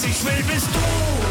was ich will, bist du.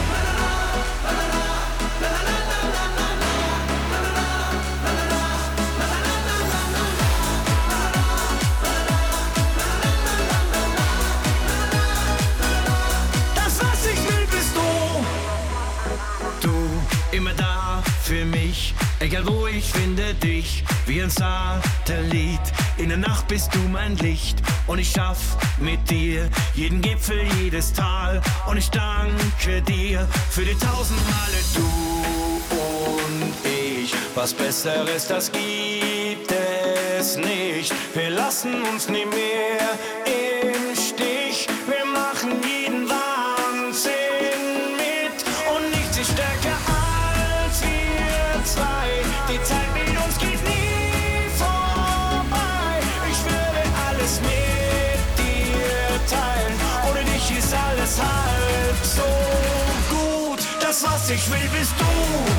Das, was ich will, bist du. Du, immer da für mich, egal wo ich finde dich, wie ein Satellit. In der Nacht bist du mein Licht und ich schaff mit dir jeden Gipfel, jedes Tal. Und ich danke dir für die 1000 Male du und ich. Was Besseres, das gibt es nicht. Wir lassen uns nie mehr im Stich. Wir machen jeden Wahnsinn mit und nichts ist stärker als wir zwei. Die Zeit mit uns geht nie vorbei. Ich würde alles mit dir teilen. Ohne dich ist alles halb so gut. Das, was ich will, bist du.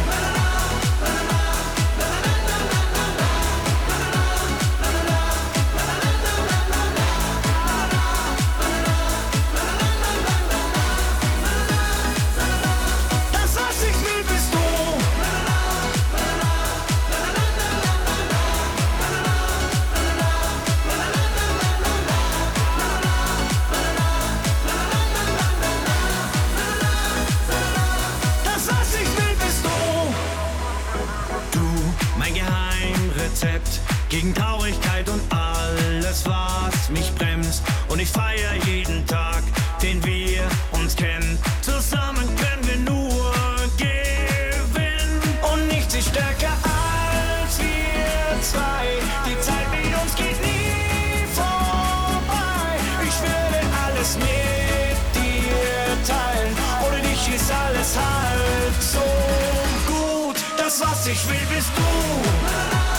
Gegen Traurigkeit und alles, was mich bremst. Und ich feier jeden Tag, den wir uns kennen. Zusammen können wir nur gewinnen. Und nichts ist stärker als wir zwei. Die Zeit mit uns geht nie vorbei. Ich würde alles mit dir teilen. Ohne dich ist alles halb so gut. Das, was ich will, bist du.